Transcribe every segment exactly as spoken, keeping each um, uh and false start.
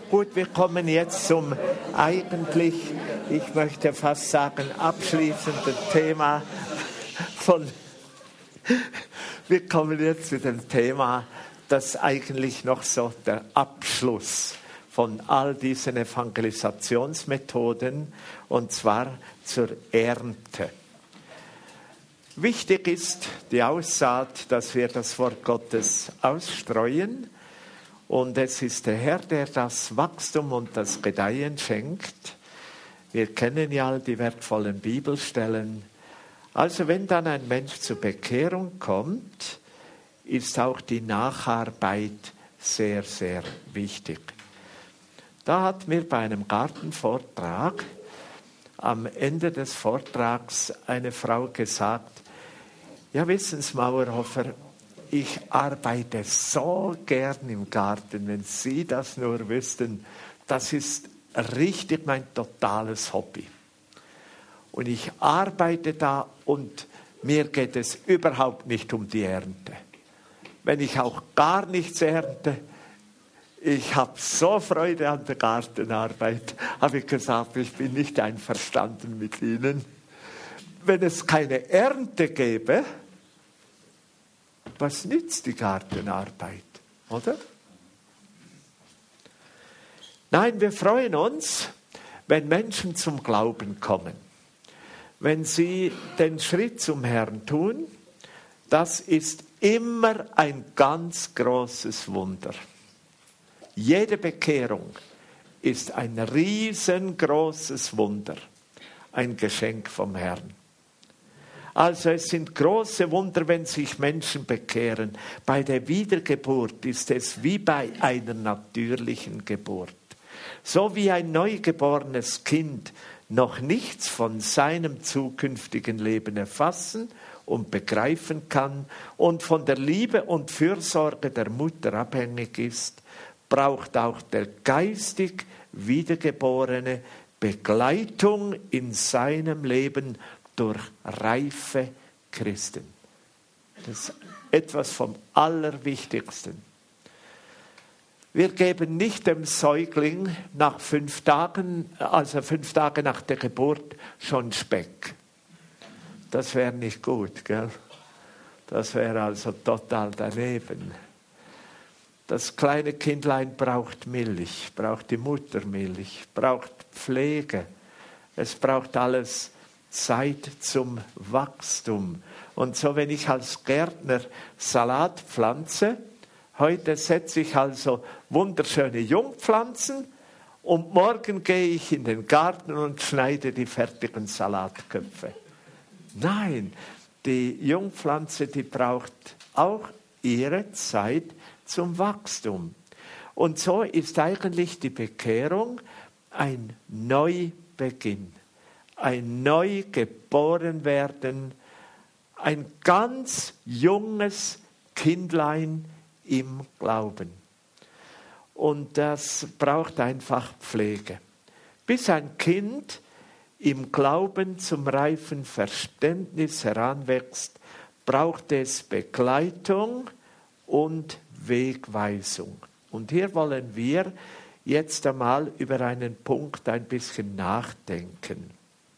Gut, wir kommen jetzt zum eigentlich, ich möchte fast sagen, abschließenden Thema von, wir kommen jetzt zu dem Thema, das eigentlich noch so der Abschluss von all diesen Evangelisationsmethoden, und zwar zur Ernte. Wichtig ist die Aussaat, dass wir das Wort Gottes ausstreuen. Und es ist der Herr, der das Wachstum und das Gedeihen schenkt. Wir kennen ja all die wertvollen Bibelstellen. Also wenn dann ein Mensch zur Bekehrung kommt, ist auch die Nacharbeit sehr, sehr wichtig. Da hat mir bei einem Gartenvortrag am Ende des Vortrags eine Frau gesagt, ja, wissen Sie, Mauerhofer, ich arbeite so gern im Garten, wenn Sie das nur wüssten. Das ist richtig mein totales Hobby. Und ich arbeite da und mir geht es überhaupt nicht um die Ernte. Wenn ich auch gar nichts ernte, ich habe so Freude an der Gartenarbeit, habe ich gesagt, ich bin nicht einverstanden mit Ihnen. Wenn es keine Ernte gäbe, was nützt die Gartenarbeit, oder? Nein, wir freuen uns, wenn Menschen zum Glauben kommen. Wenn sie den Schritt zum Herrn tun, das ist immer ein ganz großes Wunder. Jede Bekehrung ist ein riesengroßes Wunder, ein Geschenk vom Herrn. Also es sind große Wunder, wenn sich Menschen bekehren. Bei der Wiedergeburt ist es wie bei einer natürlichen Geburt. So wie ein neugeborenes Kind noch nichts von seinem zukünftigen Leben erfassen und begreifen kann und von der Liebe und Fürsorge der Mutter abhängig ist, braucht auch der geistig Wiedergeborene Begleitung in seinem Leben durch reife Christen. Das ist etwas vom Allerwichtigsten. Wir geben nicht dem Säugling nach fünf Tagen, also fünf Tage nach der Geburt, schon Speck. Das wäre nicht gut, gell? Das wäre also total daneben. Das kleine Kindlein braucht Milch, braucht die Muttermilch, braucht Pflege. Es braucht alles Zeit zum Wachstum. Und so, wenn ich als Gärtner Salat pflanze, heute setze ich also wunderschöne Jungpflanzen und morgen gehe ich in den Garten und schneide die fertigen Salatköpfe. Nein, die Jungpflanze, die braucht auch ihre Zeit zum Wachstum. Und so ist eigentlich die Bekehrung ein Neubeginn. Ein Neugeborenwerden, ein ganz junges Kindlein im Glauben. Und das braucht einfach Pflege. Bis ein Kind im Glauben zum reifen Verständnis heranwächst, braucht es Begleitung und Wegweisung. Und hier wollen wir jetzt einmal über einen Punkt ein bisschen nachdenken.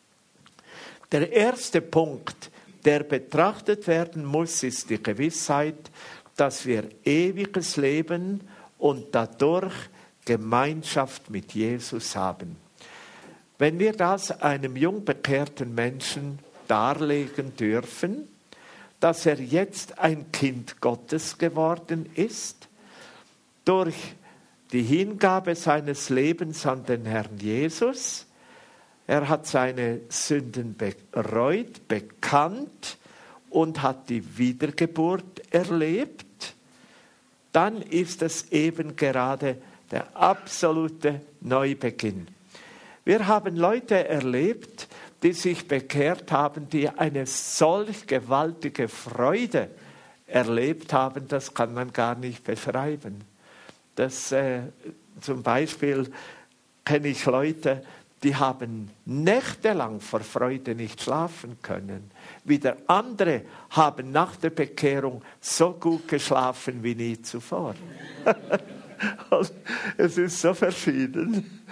Der erste Punkt, der betrachtet werden muss, ist die Gewissheit, dass wir ewiges Leben und dadurch Gemeinschaft mit Jesus haben. Wenn wir das einem jungbekehrten Menschen darlegen dürfen, dass er jetzt ein Kind Gottes geworden ist, durch die Hingabe seines Lebens an den Herrn Jesus, er hat seine Sünden bereut, bekannt und hat die Wiedergeburt erlebt, dann ist es eben gerade der absolute Neubeginn. Wir haben Leute erlebt, die sich bekehrt haben, die eine solch gewaltige Freude erlebt haben, das kann man gar nicht beschreiben. Das, äh, zum Beispiel kenne ich Leute, die haben nächtelang vor Freude nicht schlafen können. Wieder andere haben nach der Bekehrung so gut geschlafen wie nie zuvor. Es ist so verschieden.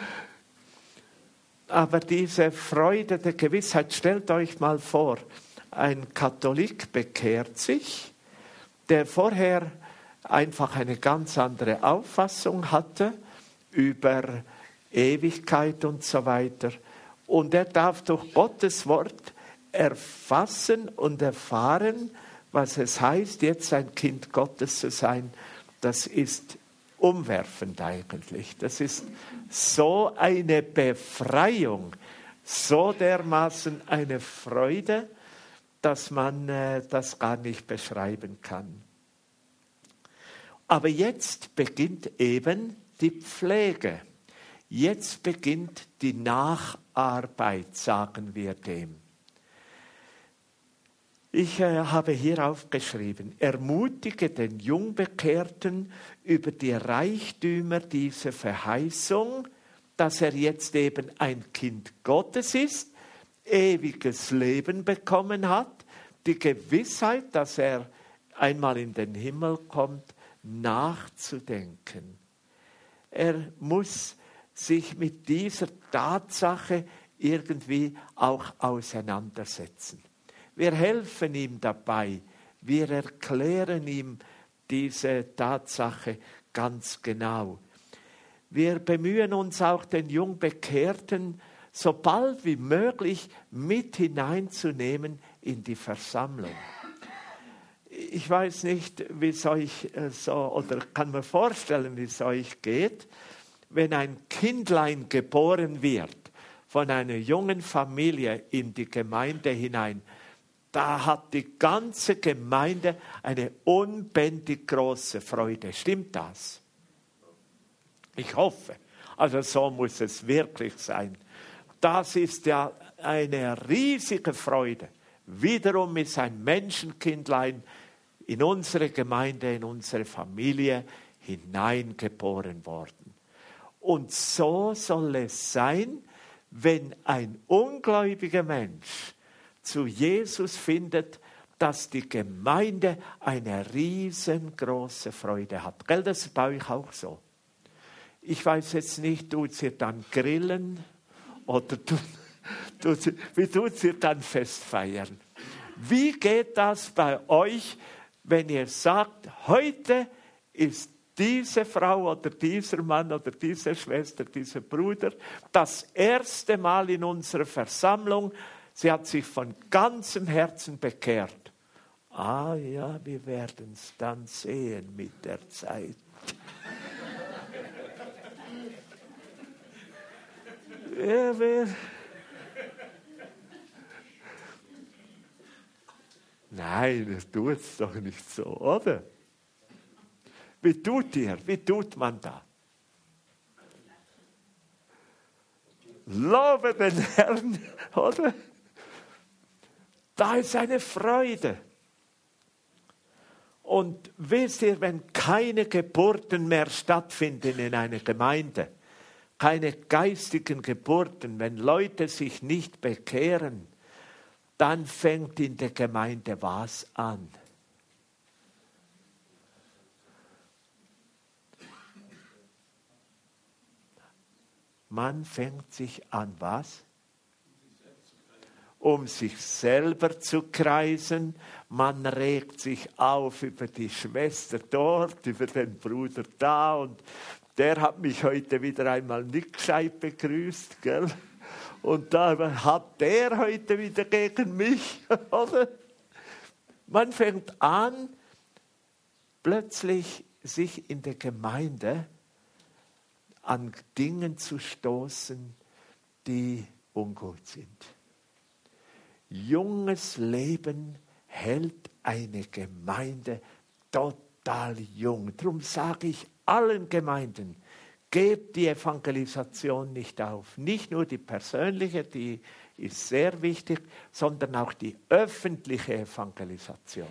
Aber diese Freude der Gewissheit, stellt euch mal vor, ein Katholik bekehrt sich, der vorher einfach eine ganz andere Auffassung hatte über Ewigkeit und so weiter. Und er darf durch Gottes Wort erfassen und erfahren, was es heißt, jetzt ein Kind Gottes zu sein. Das ist umwerfend eigentlich. Das ist so eine Befreiung, so dermaßen eine Freude, dass man äh, das gar nicht beschreiben kann. Aber jetzt beginnt eben die Pflege. Jetzt beginnt die Nacharbeit, sagen wir dem. Ich äh, habe hier aufgeschrieben, ermutige den Jungbekehrten über die Reichtümer dieser Verheißung, dass er jetzt eben ein Kind Gottes ist, ewiges Leben bekommen hat, die Gewissheit, dass er einmal in den Himmel kommt, nachzudenken. Er muss sich mit dieser Tatsache irgendwie auch auseinandersetzen. Wir helfen ihm dabei, wir erklären ihm diese Tatsache ganz genau. Wir bemühen uns auch, den Jungbekehrten so bald wie möglich mit hineinzunehmen in die Versammlung. Ich weiß nicht, wie es euch so, oder kann mir vorstellen, wie es euch geht, wenn ein Kindlein geboren wird von einer jungen Familie in die Gemeinde hinein. Da hat die ganze Gemeinde eine unbändig große Freude. Stimmt das? Ich hoffe. Also so muss es wirklich sein. Das ist ja eine riesige Freude. Wiederum ist ein Menschenkindlein in unsere Gemeinde, in unsere Familie hineingeboren worden. Und so soll es sein, wenn ein ungläubiger Mensch zu Jesus findet, dass die Gemeinde eine riesengroße Freude hat. Gell, das ist bei euch auch so. Ich weiß jetzt nicht, tut ihr dann grillen oder tut, tut, wie tut ihr dann Fest feiern? Wie geht das bei euch, wenn ihr sagt, heute ist diese Frau oder dieser Mann oder diese Schwester, dieser Bruder das erste Mal in unserer Versammlung, sie hat sich von ganzem Herzen bekehrt. Ah ja, wir werden es dann sehen mit der Zeit. Ja, wer? Nein, das tut es doch nicht so, oder? Wie tut ihr? Wie tut man da? Lobe den Herrn, oder? Da ist eine Freude. Und wisst ihr, wenn keine Geburten mehr stattfinden in einer Gemeinde, keine geistigen Geburten, wenn Leute sich nicht bekehren, dann fängt in der Gemeinde was an? Man fängt sich an, was? Um sich selber zu kreisen. Man regt sich auf über die Schwester dort, über den Bruder da. Und der hat mich heute wieder einmal nicht gescheit begrüßt, gell? Und da hat der heute wieder gegen mich, oder? Man fängt an, plötzlich sich in der Gemeinde an Dingen zu stoßen, die ungut sind. Junges Leben hält eine Gemeinde total jung. Darum sage ich allen Gemeinden, gebt die Evangelisation nicht auf. Nicht nur die persönliche, die ist sehr wichtig, sondern auch die öffentliche Evangelisation.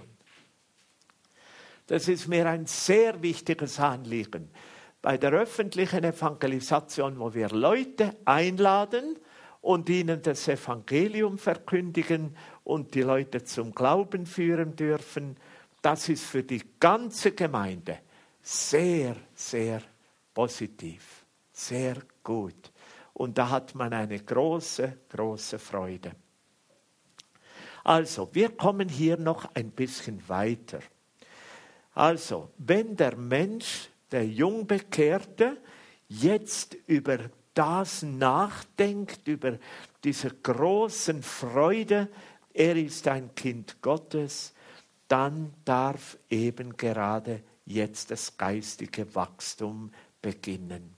Das ist mir ein sehr wichtiges Anliegen. Bei der öffentlichen Evangelisation, wo wir Leute einladen und ihnen das Evangelium verkündigen und die Leute zum Glauben führen dürfen, das ist für die ganze Gemeinde sehr, sehr positiv, sehr gut. Und da hat man eine große, große Freude. Also, wir kommen hier noch ein bisschen weiter. Also, wenn der Mensch, der Jungbekehrte, jetzt über das nachdenkt, über diese großen Freude, er ist ein Kind Gottes, dann darf eben gerade jetzt das geistige Wachstum beginnen.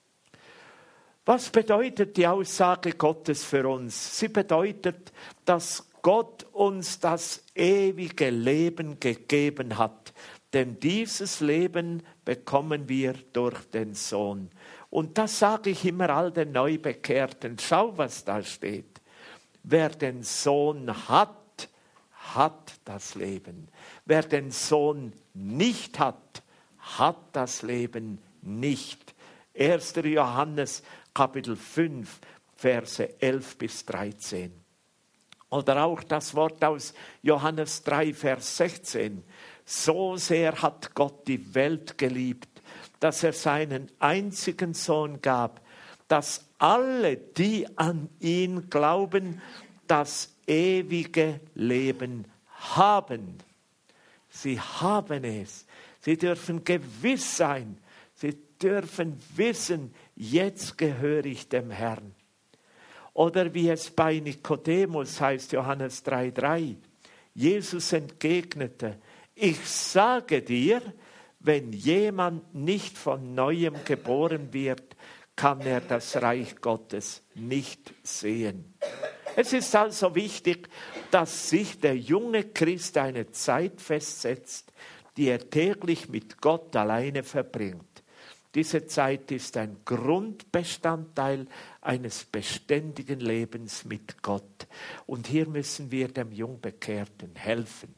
Was bedeutet die Aussage Gottes für uns? Sie bedeutet, dass Gott uns das ewige Leben gegeben hat. Denn dieses Leben bekommen wir durch den Sohn. Und das sage ich immer all den Neubekehrten. Schau, was da steht. Wer den Sohn hat, hat das Leben. Wer den Sohn nicht hat, hat das Leben nicht. erster Johannes Kapitel fünf, Verse elf bis dreizehn. Oder auch das Wort aus Johannes drei, Vers sechzehn. So sehr hat Gott die Welt geliebt, dass er seinen einzigen Sohn gab, dass alle, die an ihn glauben, das ewige Leben haben. Sie haben es. Sie dürfen gewiss sein. Sie dürfen wissen, jetzt gehöre ich dem Herrn. Oder wie es bei Nikodemus heißt, Johannes drei, drei. Jesus entgegnete, ich sage dir, wenn jemand nicht von Neuem geboren wird, kann er das Reich Gottes nicht sehen. Es ist also wichtig, dass sich der junge Christ eine Zeit festsetzt, die er täglich mit Gott alleine verbringt. Diese Zeit ist ein Grundbestandteil eines beständigen Lebens mit Gott. Und hier müssen wir dem Jungbekehrten helfen.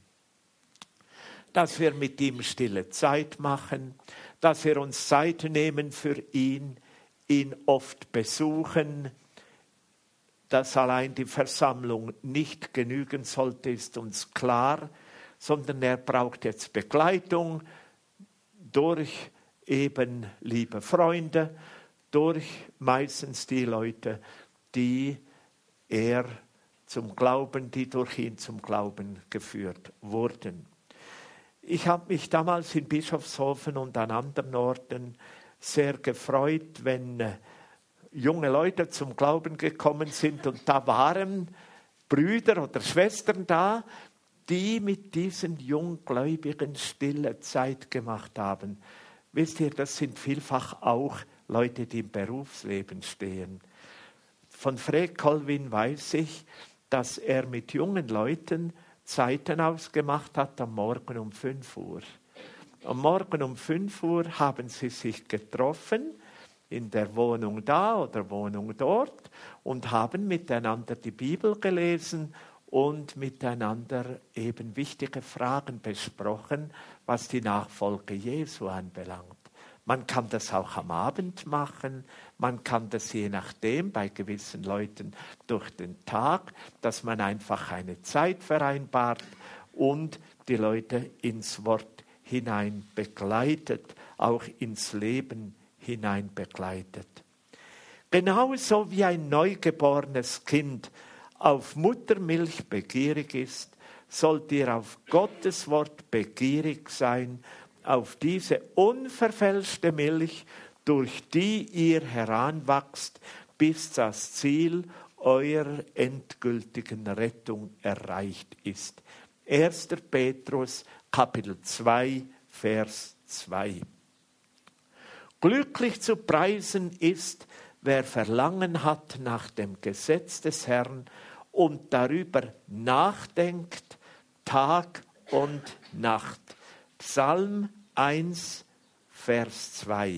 Dass wir mit ihm stille Zeit machen, dass wir uns Zeit nehmen für ihn, ihn oft besuchen. Dass allein die Versammlung nicht genügen sollte, ist uns klar, sondern er braucht jetzt Begleitung durch eben liebe Freunde, durch meistens die Leute, die er zum Glauben, die durch ihn zum Glauben geführt wurden. Ich habe mich damals in Bischofshofen und an anderen Orten sehr gefreut, wenn junge Leute zum Glauben gekommen sind und da waren Brüder oder Schwestern da, die mit diesen Junggläubigen stille Zeit gemacht haben. Wisst ihr, das sind vielfach auch Leute, die im Berufsleben stehen. Von Fred Colvin weiß ich, dass er mit jungen Leuten Zeiten ausgemacht hat am Morgen um fünf Uhr. Am Morgen um fünf Uhr haben sie sich getroffen, in der Wohnung da oder Wohnung dort, und haben miteinander die Bibel gelesen und miteinander eben wichtige Fragen besprochen, was die Nachfolge Jesu anbelangt. Man kann das auch am Abend machen, man kann das je nachdem bei gewissen Leuten durch den Tag, dass man einfach eine Zeit vereinbart und die Leute ins Wort hinein begleitet, auch ins Leben hinein begleitet. Genauso wie ein neugeborenes Kind auf Muttermilch begierig ist, sollt ihr auf Gottes Wort begierig sein, auf diese unverfälschte Milch, durch die ihr heranwachst, bis das Ziel eurer endgültigen Rettung erreicht ist. erster Petrus, Kapitel zwei, Vers zwei. Glücklich zu preisen ist, wer Verlangen hat nach dem Gesetz des Herrn und darüber nachdenkt, Tag und Nacht. Psalm eins, Vers zwei.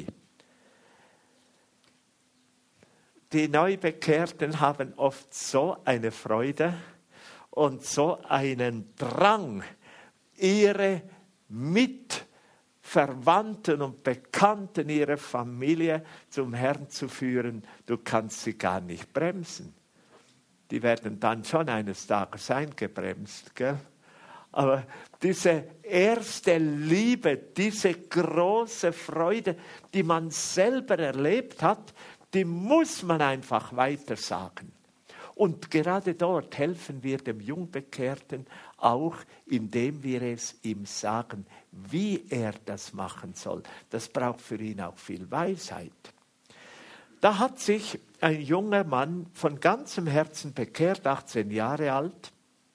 Die Neubekehrten haben oft so eine Freude und so einen Drang, ihre Mitverwandten und Bekannten, ihre Familie zum Herrn zu führen. Du kannst sie gar nicht bremsen. Die werden dann schon eines Tages eingebremst, gell? Aber diese erste Liebe, diese große Freude, die man selber erlebt hat, die muss man einfach weitersagen. Und gerade dort helfen wir dem Jungbekehrten auch, indem wir es ihm sagen, wie er das machen soll. Das braucht für ihn auch viel Weisheit. Da hat sich ein junger Mann von ganzem Herzen bekehrt, achtzehn Jahre alt.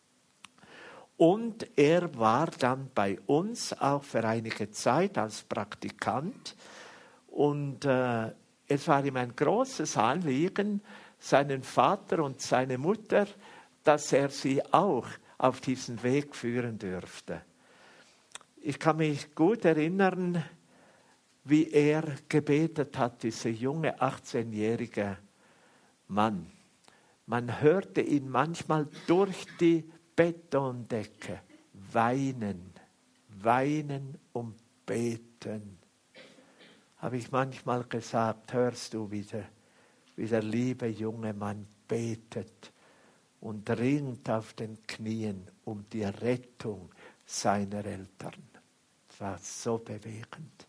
Und er war dann bei uns auch für einige Zeit als Praktikant. Und äh, es war ihm ein großes Anliegen, seinen Vater und seine Mutter, dass er sie auch auf diesen Weg führen dürfte. Ich kann mich gut erinnern, wie er gebetet hat, dieser junge achtzehnjährige Mann. Man hörte ihn manchmal durch die Betondecke weinen, weinen und beten. Habe ich manchmal gesagt, hörst du wieder, wie der liebe junge Mann betet und ringt auf den Knien um die Rettung seiner Eltern. Das war so bewegend.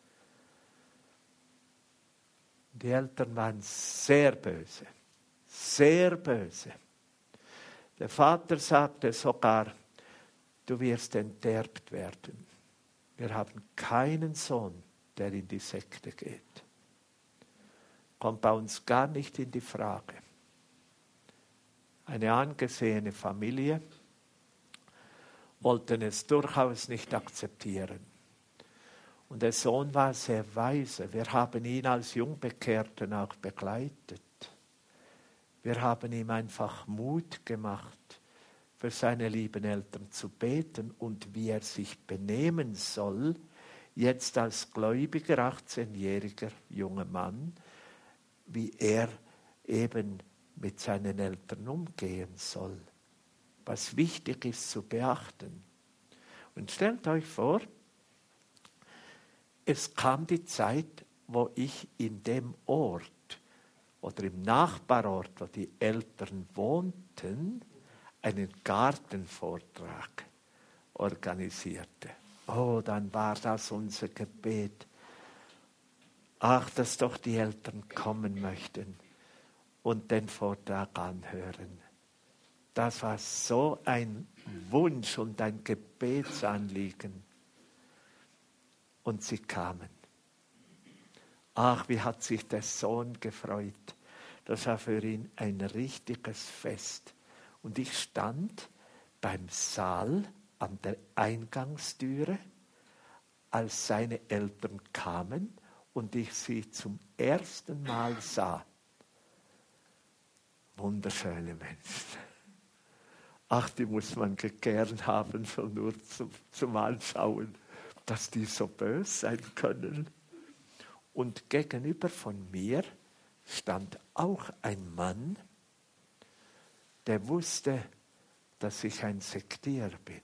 Die Eltern waren sehr böse, sehr böse. Der Vater sagte sogar, du wirst enterbt werden. Wir haben keinen Sohn, der in die Sekte geht. Kommt bei uns gar nicht in die Frage. Eine angesehene Familie wollten es durchaus nicht akzeptieren. Und der Sohn war sehr weise. Wir haben ihn als Jungbekehrten auch begleitet. Wir haben ihm einfach Mut gemacht, für seine lieben Eltern zu beten und wie er sich benehmen soll, jetzt als gläubiger achtzehnjähriger junger Mann, wie er eben mit seinen Eltern umgehen soll, was wichtig ist zu beachten. Und stellt euch vor, es kam die Zeit, wo ich in dem Ort oder im Nachbarort, wo die Eltern wohnten, einen Gartenvortrag organisierte. Oh, dann war das unser Gebet. Ach, dass doch die Eltern kommen möchten und den Vortrag anhören. Das war so ein Wunsch und ein Gebetsanliegen. Und sie kamen. Ach, wie hat sich der Sohn gefreut. Das war für ihn ein richtiges Fest. Und ich stand beim Saal an der Eingangstüre, als seine Eltern kamen und ich sie zum ersten Mal sah. Wunderschöne Menschen. Ach, die muss man gern haben, schon nur zum, zum Anschauen, dass die so böse sein können. Und gegenüber von mir stand auch ein Mann, der wusste, dass ich ein Sektier bin.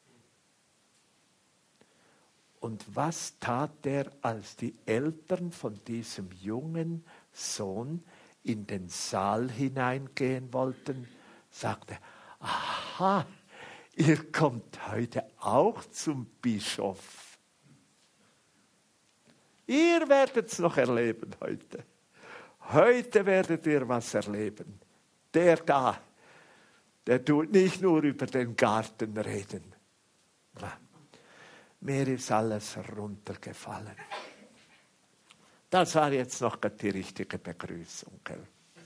Und was tat er, als die Eltern von diesem jungen Sohn in den Saal hineingehen wollten? Sagte, aha, ihr kommt heute auch zum Bischof. Ihr werdet es noch erleben heute. Heute werdet ihr was erleben. Der da, der tut nicht nur über den Garten reden. Mir ist alles runtergefallen. Das war jetzt noch die richtige Begrüßung. Gell?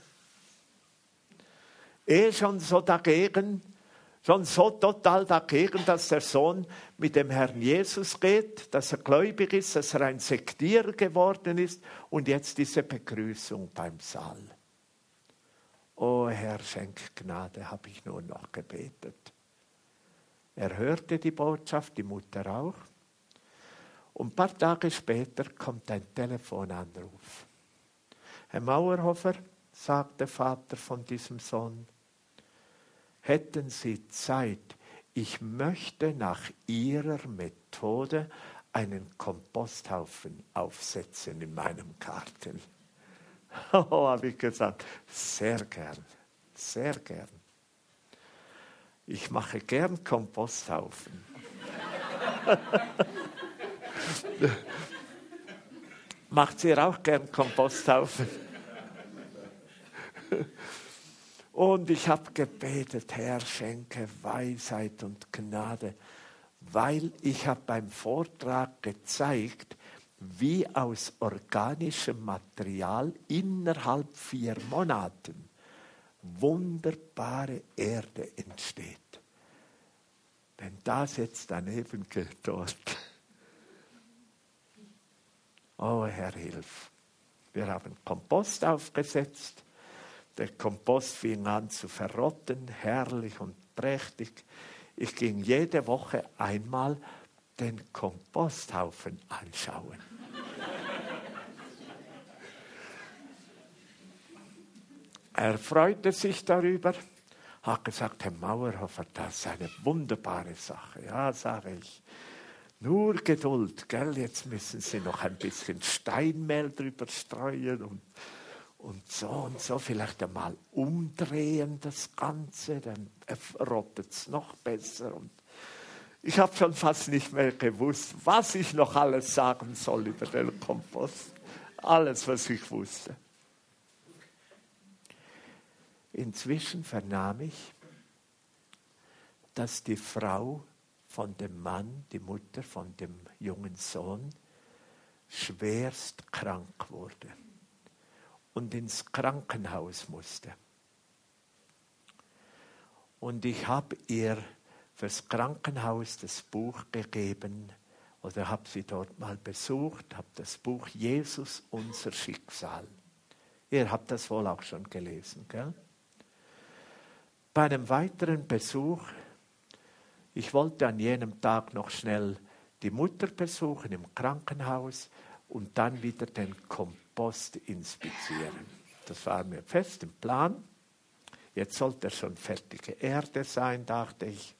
Eh schon so dagegen, schon so total dagegen, dass der Sohn mit dem Herrn Jesus geht, dass er gläubig ist, dass er ein Sektier geworden ist und jetzt diese Begrüßung beim Saal. Oh Herr, schenk Gnade, habe ich nur noch gebetet. Er hörte die Botschaft, die Mutter auch. Und ein paar Tage später kommt ein Telefonanruf. Herr Mauerhofer, sagt der Vater von diesem Sohn, hätten Sie Zeit, ich möchte nach Ihrer Methode einen Komposthaufen aufsetzen in meinem Garten. Oh, habe ich gesagt, sehr gern, sehr gern. Ich mache gern Komposthaufen. Macht ihr auch gern Komposthaufen? Und ich habe gebetet, Herr, schenke Weisheit und Gnade, weil ich habe beim Vortrag gezeigt, wie aus organischem Material innerhalb vier Monaten wunderbare Erde entsteht. Wenn das jetzt daneben geht dort. Oh Herr, hilf. Wir haben Kompost aufgesetzt. Der Kompost fing an zu verrotten, herrlich und prächtig. Ich ging jede Woche einmal den Komposthaufen anschauen. Er freute sich darüber, hat gesagt, Herr Mauerhofer, das ist eine wunderbare Sache. Ja, sage ich. Nur Geduld, gell? Jetzt müssen Sie noch ein bisschen Steinmehl drüber streuen und, und so und so. Vielleicht einmal umdrehen das Ganze, dann rottet es noch besser. Und ich habe schon fast nicht mehr gewusst, was ich noch alles sagen soll über den Kompost. Alles, was ich wusste. Inzwischen vernahm ich, dass die Frau von dem Mann, die Mutter von dem jungen Sohn, schwerst krank wurde und ins Krankenhaus musste. Und ich habe ihr fürs Krankenhaus das Buch gegeben oder habe sie dort mal besucht, habe das Buch Jesus, unser Schicksal. Ihr habt das wohl auch schon gelesen, gell? Bei einem weiteren Besuch, ich wollte an jenem Tag noch schnell die Mutter besuchen im Krankenhaus und dann wieder den Kompost inspizieren. Das war mir fest im Plan. Jetzt sollte er schon fertige Erde sein, dachte ich.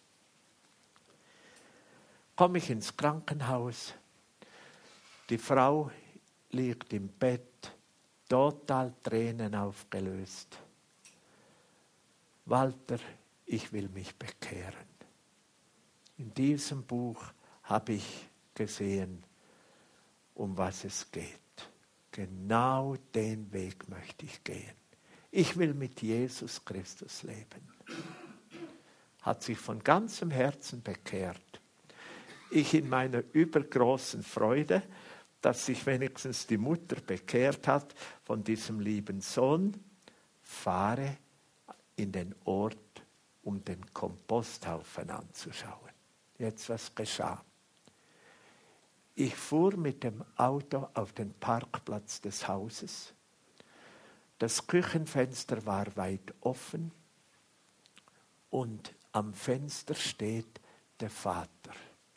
Komme ich ins Krankenhaus, die Frau liegt im Bett, total Tränen aufgelöst. Walter, ich will mich bekehren. In diesem Buch habe ich gesehen, um was es geht. Genau den Weg möchte ich gehen. Ich will mit Jesus Christus leben. Hat sich von ganzem Herzen bekehrt. Ich in meiner übergroßen Freude, dass sich wenigstens die Mutter bekehrt hat von diesem lieben Sohn, fahre in den Ort, um den Komposthaufen anzuschauen. Jetzt, was geschah? Ich fuhr mit dem Auto auf den Parkplatz des Hauses. Das Küchenfenster war weit offen und am Fenster steht der Vater.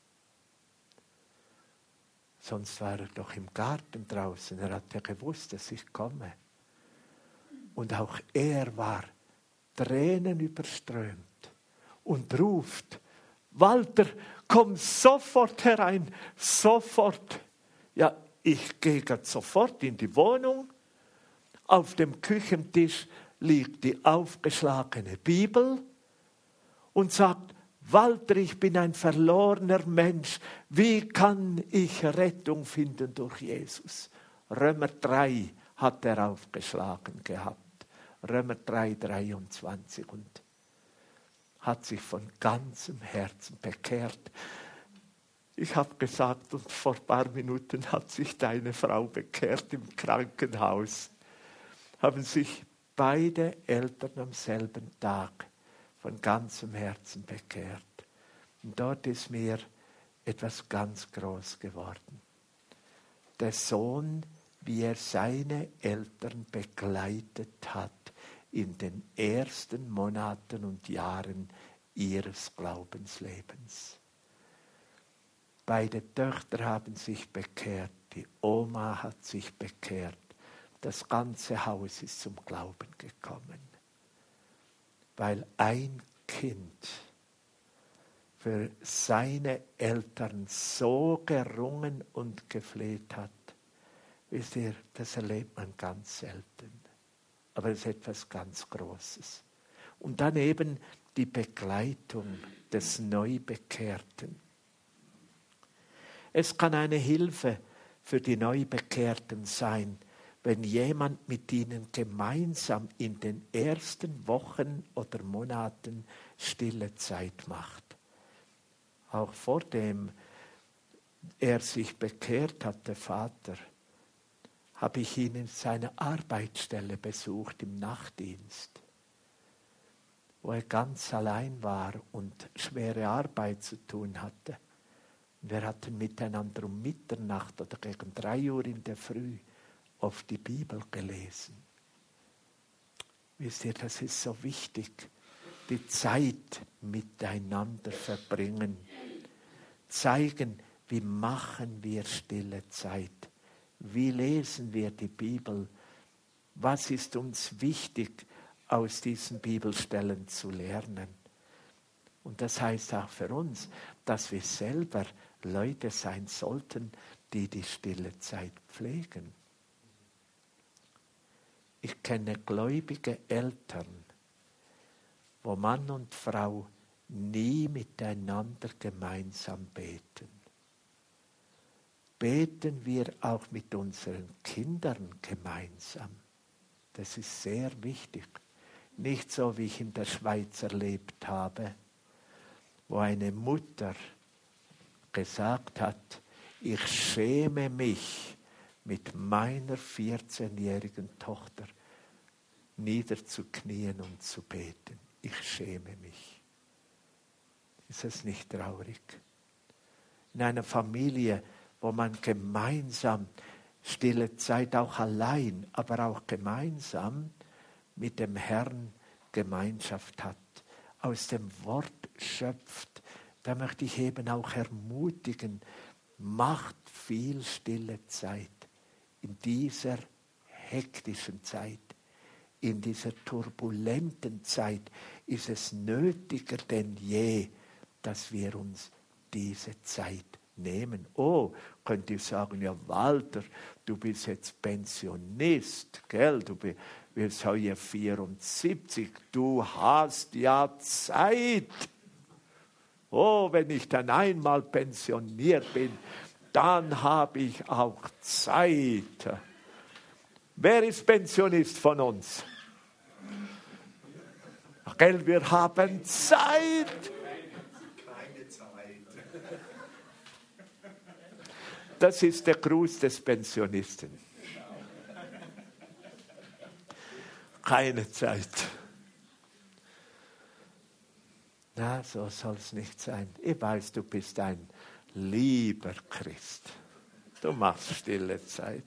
Sonst war er doch im Garten draußen. Er hatte gewusst, dass ich komme. Und auch er war Tränen überströmt und ruft, Walter, komm sofort herein, sofort. Ja, ich gehe sofort in die Wohnung. Auf dem Küchentisch liegt die aufgeschlagene Bibel und sagt, Walter, ich bin ein verlorener Mensch. Wie kann ich Rettung finden durch Jesus? Römer drei hat er aufgeschlagen gehabt. Römer drei, dreiundzwanzig und hat sich von ganzem Herzen bekehrt. Ich habe gesagt, und vor ein paar Minuten hat sich deine Frau bekehrt im Krankenhaus. Haben sich beide Eltern am selben Tag von ganzem Herzen bekehrt. Und dort ist mir etwas ganz groß geworden. Der Sohn, wie er seine Eltern begleitet hat in den ersten Monaten und Jahren ihres Glaubenslebens. Beide Töchter haben sich bekehrt, die Oma hat sich bekehrt, das ganze Haus ist zum Glauben gekommen, weil ein Kind für seine Eltern so gerungen und gefleht hat. Wisst ihr, das erlebt man ganz selten. Aber es ist etwas ganz Großes. Und dann eben die Begleitung des Neubekehrten. Es kann eine Hilfe für die Neubekehrten sein, wenn jemand mit ihnen gemeinsam in den ersten Wochen oder Monaten stille Zeit macht. Auch vor dem er sich bekehrt hat, der Vater, habe ich ihn in seiner Arbeitsstelle besucht im Nachtdienst, wo er ganz allein war und schwere Arbeit zu tun hatte. Und wir hatten miteinander um Mitternacht oder gegen drei Uhr in der Früh auf die Bibel gelesen. Wisst ihr, das ist so wichtig, die Zeit miteinander verbringen. Zeigen, wie machen wir stille Zeit? Wie lesen wir die Bibel? Was ist uns wichtig, aus diesen Bibelstellen zu lernen? Und das heißt auch für uns, dass wir selber Leute sein sollten, die die stille Zeit pflegen. Ich kenne gläubige Eltern, wo Mann und Frau nie miteinander gemeinsam beten. Beten wir auch mit unseren Kindern gemeinsam. Das ist sehr wichtig. Nicht so, wie ich in der Schweiz erlebt habe, wo eine Mutter gesagt hat, ich schäme mich, mit meiner vierzehnjährigen Tochter niederzuknien und zu beten. Ich schäme mich. Ist es nicht traurig? In einer Familie, wo man gemeinsam stille Zeit, auch allein, aber auch gemeinsam mit dem Herrn Gemeinschaft hat, aus dem Wort schöpft, da möchte ich eben auch ermutigen, macht viel stille Zeit in dieser hektischen Zeit. In dieser turbulenten Zeit ist es nötiger denn je, dass wir uns diese Zeit nehmen. Oh, könnt ihr sagen, ja Walter, du bist jetzt Pensionist, gell? Du bist heute vierundsiebzig, du hast ja Zeit. Oh, wenn ich dann einmal pensioniert bin, dann habe ich auch Zeit. Wer ist Pensionist von uns? Gell, wir haben Zeit. Keine Zeit. Das ist der Gruß des Pensionisten. Keine Zeit. Na, so soll es nicht sein. Ich weiß, du bist ein lieber Christ. Du machst stille Zeit.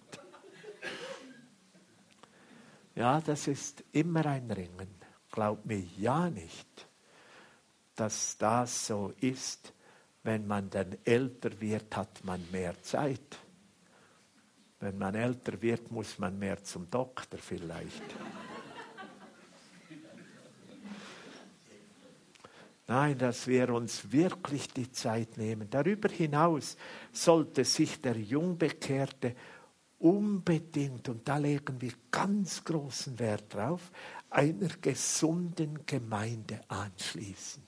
Ja, das ist immer ein Ringen. Glaub mir ja nicht, dass das so ist. Wenn man dann älter wird, hat man mehr Zeit. Wenn man älter wird, muss man mehr zum Doktor vielleicht. Nein, dass wir uns wirklich die Zeit nehmen. Darüber hinaus sollte sich der Jungbekehrte unbedingt, und da legen wir ganz großen Wert drauf, einer gesunden Gemeinde anschließen.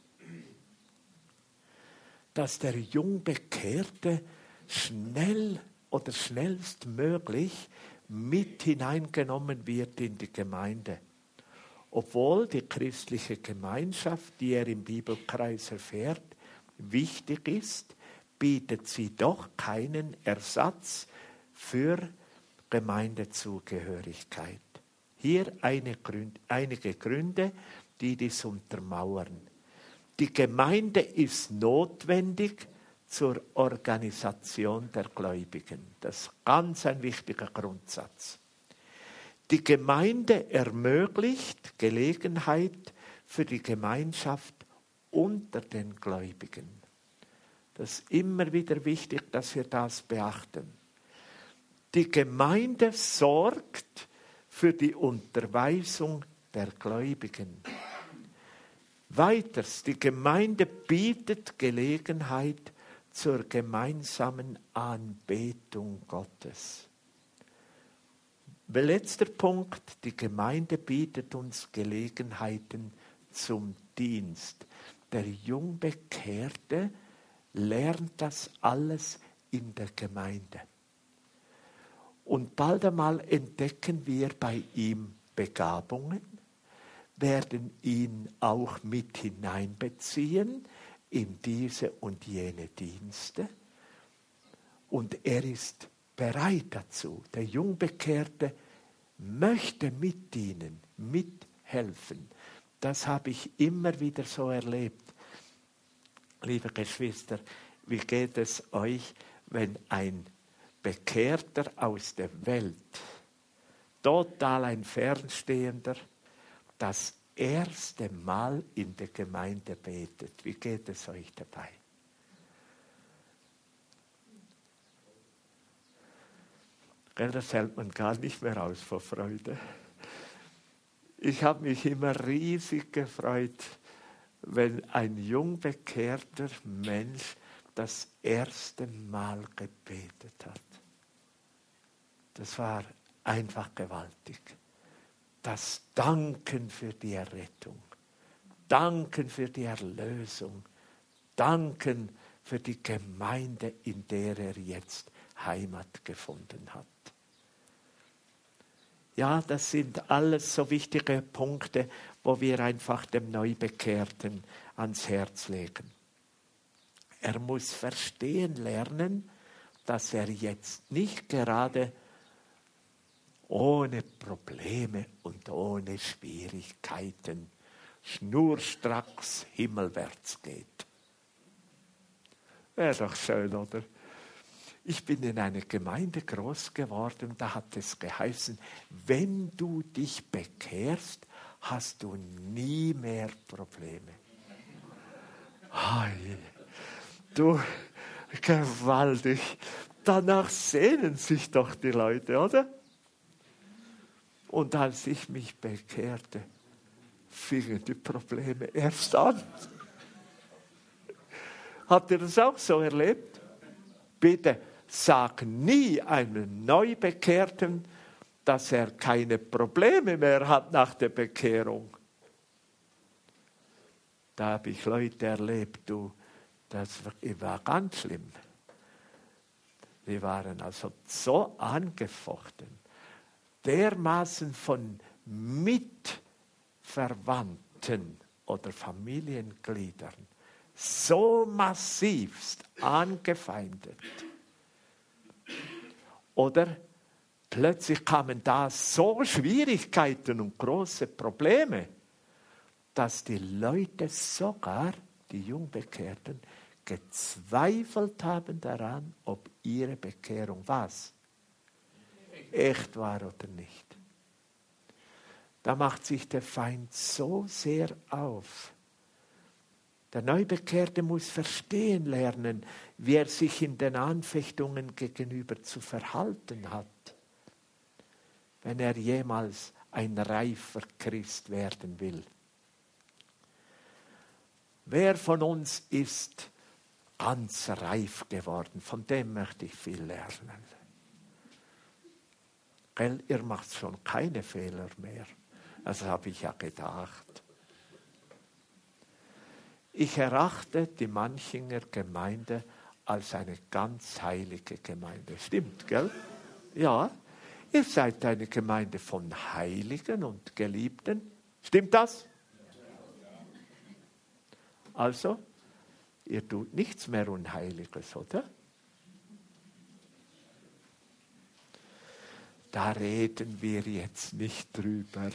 Dass der Jungbekehrte schnell oder schnellstmöglich mit hineingenommen wird in die Gemeinde. Obwohl die christliche Gemeinschaft, die er im Bibelkreis erfährt, wichtig ist, bietet sie doch keinen Ersatz für Gemeindezugehörigkeit. Hier eine Grund, einige Gründe, die dies untermauern. Die Gemeinde ist notwendig zur Organisation der Gläubigen. Das ist ganz ein wichtiger Grundsatz. Die Gemeinde ermöglicht Gelegenheit für die Gemeinschaft unter den Gläubigen. Das ist immer wieder wichtig, dass wir das beachten. Die Gemeinde sorgt für die Unterweisung der Gläubigen. Weiters, die Gemeinde bietet Gelegenheit zur gemeinsamen Anbetung Gottes. Letzter Punkt, die Gemeinde bietet uns Gelegenheiten zum Dienst. Der Jungbekehrte lernt das alles in der Gemeinde. Und bald einmal entdecken wir bei ihm Begabungen, werden ihn auch mit hineinbeziehen in diese und jene Dienste. Und er ist bereit dazu. Der Jungbekehrte möchte mitdienen, mithelfen. Das habe ich immer wieder so erlebt. Liebe Geschwister, wie geht es euch, wenn ein Bekehrter aus der Welt, total ein Fernstehender, das erste Mal in der Gemeinde betet? Wie geht es euch dabei? Das hält man gar nicht mehr aus vor Freude. Ich habe mich immer riesig gefreut, wenn ein jungbekehrter Mensch das erste Mal gebetet hat. Das war einfach gewaltig. Das Danken für die Errettung, Danken für die Erlösung, Danken für die Gemeinde, in der er jetzt Heimat gefunden hat. Ja, das sind alles so wichtige Punkte, wo wir einfach dem Neubekehrten ans Herz legen. Er muss verstehen lernen, dass er jetzt nicht gerade ohne Probleme und ohne Schwierigkeiten schnurstracks himmelwärts geht. Wäre doch schön, oder? Ich bin in einer Gemeinde groß geworden, da hat es geheißen, wenn du dich bekehrst, hast du nie mehr Probleme. Hey, du, gewaltig. Danach sehnen sich doch die Leute, oder? Und als ich mich bekehrte, fingen die Probleme erst an. Habt ihr das auch so erlebt? Bitte sag nie einem Neubekehrten, dass er keine Probleme mehr hat nach der Bekehrung. Da habe ich Leute erlebt, du, das war ganz schlimm. Wir waren also so angefochten, dermaßen von Mitverwandten oder Familiengliedern so massivst angefeindet. Oder plötzlich kamen da so Schwierigkeiten und große Probleme, dass die Leute sogar, die Jungbekehrten, gezweifelt haben daran, ob ihre Bekehrung was? Echt war oder nicht. Da macht sich der Feind so sehr auf. Der Neubekehrte muss verstehen lernen, wie er sich in den Anfechtungen gegenüber zu verhalten hat, wenn er jemals ein reifer Christ werden will. Wer von uns ist ganz reif geworden? Von dem möchte ich viel lernen. Gell, ihr macht schon keine Fehler mehr. Das habe ich ja gedacht. Ich erachte die Manchinger Gemeinde als eine ganz heilige Gemeinde. Stimmt, gell? Ja, ihr seid eine Gemeinde von Heiligen und Geliebten. Stimmt das? Also, ihr tut nichts mehr Unheiliges, oder? Da reden wir jetzt nicht drüber.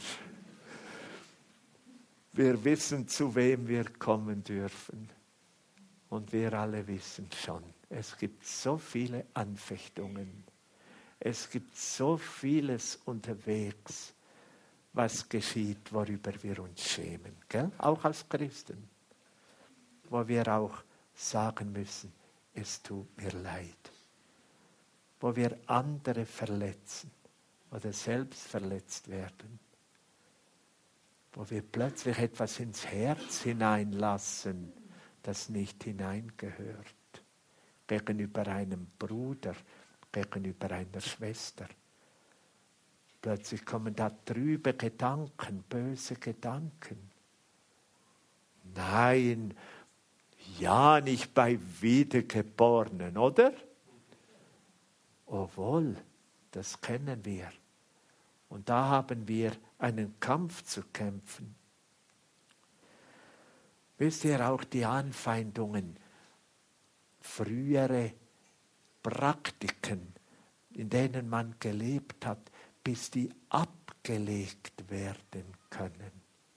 Wir wissen, zu wem wir kommen dürfen. Und wir alle wissen schon, es gibt so viele Anfechtungen. Es gibt so vieles unterwegs, was geschieht, worüber wir uns schämen. Gell? Auch als Christen. Wo wir auch sagen müssen, es tut mir leid. Wo wir andere verletzen oder selbst verletzt werden. Wo wir plötzlich etwas ins Herz hineinlassen, das nicht hineingehört. Gegenüber einem Bruder, gegenüber einer Schwester. Plötzlich kommen da trübe Gedanken, böse Gedanken. Nein, ja, nicht bei Wiedergeborenen, oder? Oh wohl, das kennen wir. Und da haben wir einen Kampf zu kämpfen. Wisst ihr auch die Anfeindungen, frühere Praktiken, in denen man gelebt hat, bis die abgelegt werden können.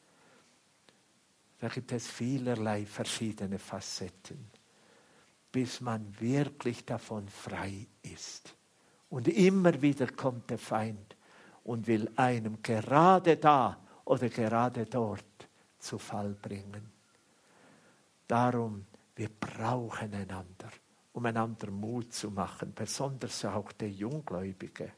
Da gibt es vielerlei verschiedene Facetten, bis man wirklich davon frei ist. Und immer wieder kommt der Feind und will einem gerade da oder gerade dort zu Fall bringen. Darum, wir brauchen einander, um einander Mut zu machen, besonders auch der Junggläubige.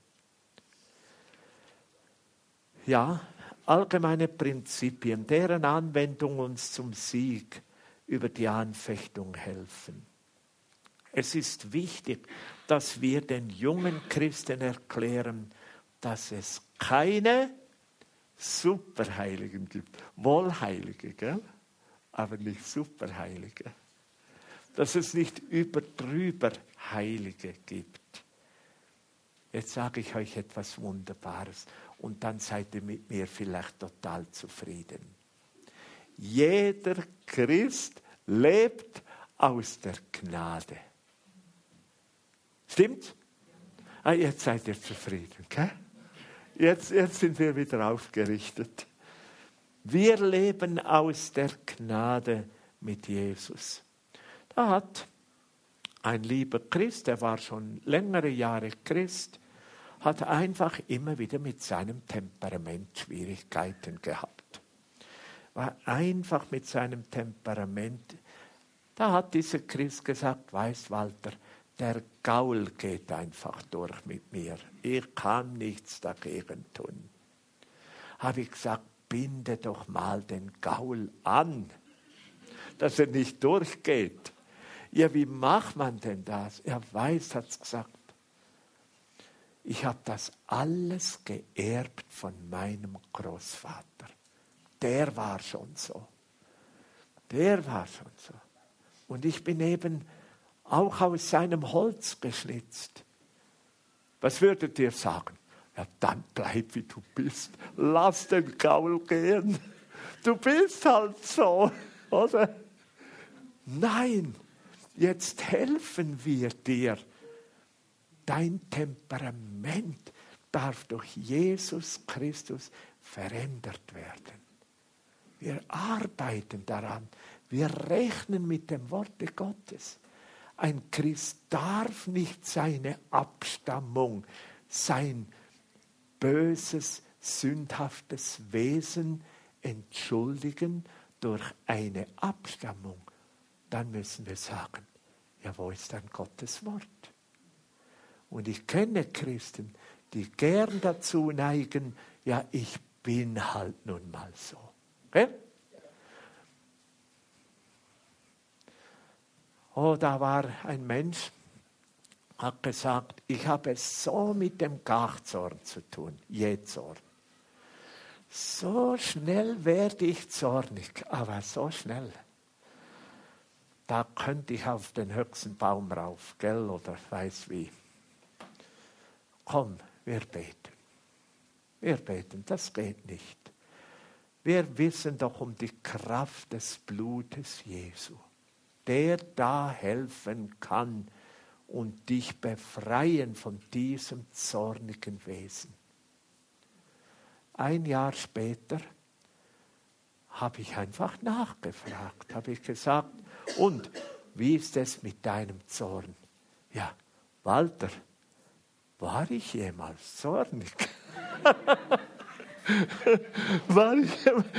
Ja, allgemeine Prinzipien, deren Anwendung uns zum Sieg über die Anfechtung helfen. Es ist wichtig, dass wir den jungen Christen erklären, dass es keine Superheiligen gibt. Wohlheilige, gell? Aber nicht Superheilige. Dass es nicht überdrüber Heilige gibt. Jetzt sage ich euch etwas Wunderbares und dann seid ihr mit mir vielleicht total zufrieden. Jeder Christ lebt aus der Gnade. Stimmt's? Ah, jetzt seid ihr zufrieden, gell? Jetzt, jetzt sind wir wieder aufgerichtet. Wir leben aus der Gnade mit Jesus. Da hat ein lieber Christ, der war schon längere Jahre Christ, hat einfach immer wieder mit seinem Temperament Schwierigkeiten gehabt. War einfach mit seinem Temperament. Da hat dieser Christ gesagt, weißt Walter, der Gaul geht einfach durch mit mir. Ich kann nichts dagegen tun. Habe ich gesagt, binde doch mal den Gaul an, dass er nicht durchgeht. Ja, wie macht man denn das? Er weiß, hat es gesagt. Ich habe das alles geerbt von meinem Großvater. Der war schon so. Der war schon so. Und ich bin eben auch aus seinem Holz geschnitzt. Was würdet ihr sagen? Ja, dann bleib wie du bist. Lass den Gaul gehen. Du bist halt so, oder? Nein, jetzt helfen wir dir. Dein Temperament darf durch Jesus Christus verändert werden. Wir arbeiten daran. Wir rechnen mit dem Worte Gottes. Ein Christ darf nicht seine Abstammung, sein böses, sündhaftes Wesen entschuldigen durch eine Abstammung. Dann müssen wir sagen, ja, wo ist dann Gottes Wort? Und ich kenne Christen, die gern dazu neigen, ja, ich bin halt nun mal so. Okay? Oh, da war ein Mensch, hat gesagt, ich habe es so mit dem Gachzorn zu tun, Jähzorn. So schnell werde ich zornig, aber so schnell. Da könnte ich auf den höchsten Baum rauf, gell, oder weiß wie. Komm, wir beten. Wir beten, das geht nicht. Wir wissen doch um die Kraft des Blutes Jesu, der da helfen kann und dich befreien von diesem zornigen Wesen. Ein Jahr später habe ich einfach nachgefragt, habe ich gesagt, und wie ist es mit deinem Zorn? Ja, Walter, war ich jemals zornig? war ich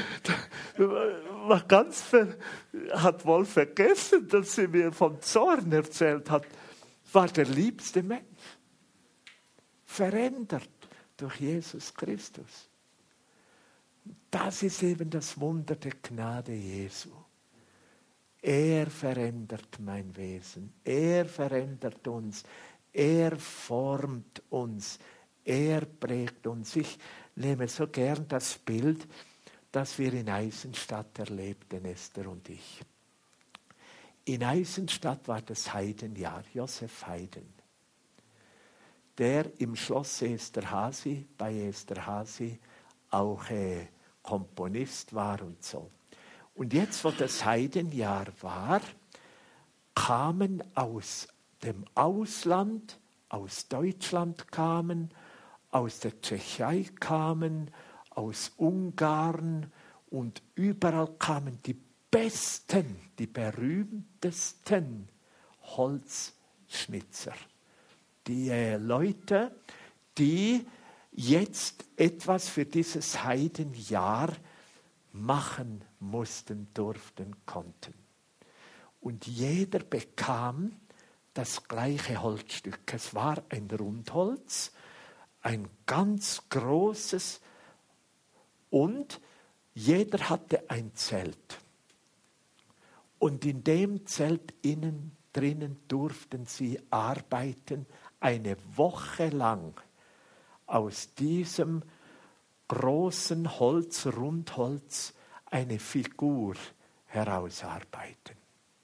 war ganz ver, hat wohl vergessen, dass sie mir vom Zorn erzählt hat. War der liebste Mensch. Verändert durch Jesus Christus. Das ist eben das Wunder der Gnade Jesu. Er verändert mein Wesen. Er verändert uns. Er formt uns. Er prägt uns. Ich nehme so gern das Bild, das wir in Eisenstadt erlebten, Esther und ich. In Eisenstadt war das Heidenjahr, Josef Haydn, der im Schloss Esterházy, bei Esterházy auch äh, Komponist war und so. Und jetzt, wo das Heidenjahr war, kamen aus dem Ausland, aus Deutschland kamen, aus der Tschechei kamen, aus Ungarn und überall kamen die besten, die berühmtesten Holzschnitzer. Die äh, Leute, die jetzt etwas für dieses Heidenjahr machen mussten, durften, konnten. Und jeder bekam das gleiche Holzstück. Es war ein Rundholz, ein ganz großes, und jeder hatte ein Zelt. Und in dem Zelt innen drinnen durften sie arbeiten, eine Woche lang aus diesem großen Holz, Rundholz, eine Figur herausarbeiten.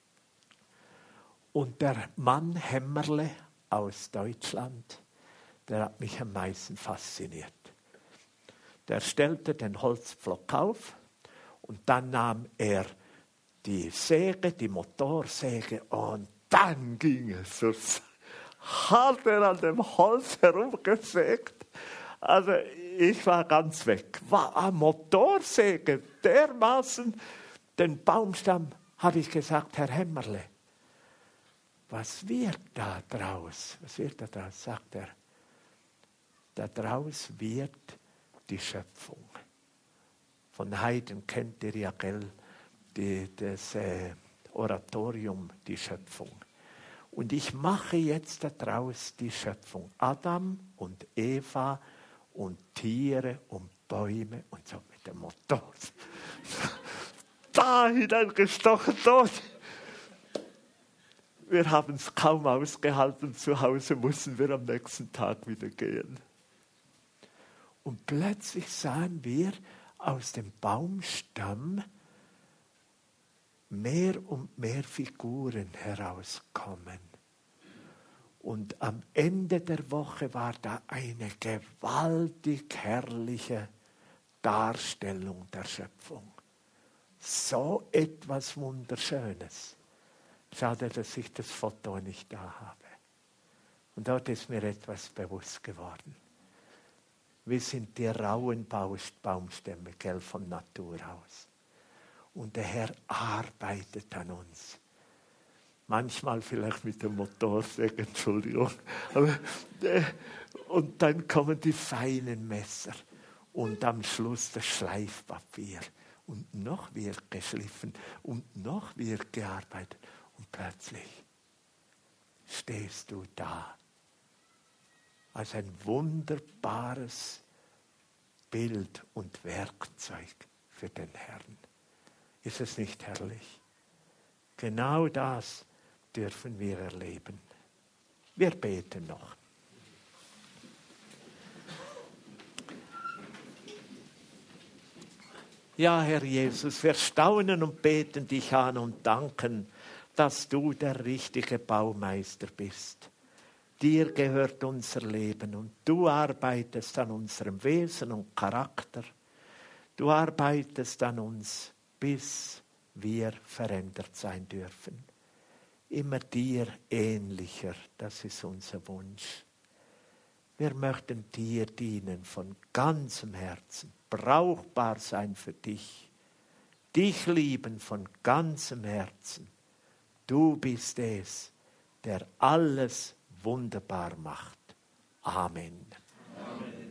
Und der Mann Hämmerle aus Deutschland, der hat mich am meisten fasziniert. Der stellte den Holzpflock auf und dann nahm er die Säge, die Motorsäge, und dann ging es so. Hat er an dem Holz herumgesägt. Also ich war ganz weg. War eine Motorsäge, dermaßen den Baumstamm, habe ich gesagt, Herr Hämmerle, was wird da draus? Was wird da draus? Sagt er. Da draus wird die Schöpfung. Von Haydn kennt ihr ja, gell, die, das äh, Oratorium, die Schöpfung. Und ich mache jetzt daraus die Schöpfung. Adam und Eva und Tiere und Bäume und so mit dem Motor. Da hineingestochen, dort. Wir haben es kaum ausgehalten. Zu Hause mussten wir am nächsten Tag wieder gehen. Und plötzlich sahen wir aus dem Baumstamm mehr und mehr Figuren herauskommen. Und am Ende der Woche war da eine gewaltig herrliche Darstellung der Schöpfung. So etwas Wunderschönes. Schade, dass ich das Foto nicht da habe. Und dort ist mir etwas bewusst geworden. Wir sind die rauen Baumstämme, gell, von Natur aus. Und der Herr arbeitet an uns. Manchmal vielleicht mit dem Motorsäge, Entschuldigung. Aber, äh, und dann kommen die feinen Messer. Und am Schluss das Schleifpapier. Und noch wird geschliffen. Und noch wird gearbeitet. Und plötzlich stehst du da. Als ein wunderbares Bild und Werkzeug für den Herrn. Ist es nicht herrlich? Genau das dürfen wir erleben. Wir beten noch. Ja, Herr Jesus, wir staunen und beten dich an und danken, dass du der richtige Baumeister bist. Dir gehört unser Leben und du arbeitest an unserem Wesen und Charakter. Du arbeitest an uns, bis wir verändert sein dürfen. Immer dir ähnlicher, das ist unser Wunsch. Wir möchten dir dienen von ganzem Herzen, brauchbar sein für dich, dich lieben von ganzem Herzen. Du bist es, der alles wunderbar macht. Amen. Amen.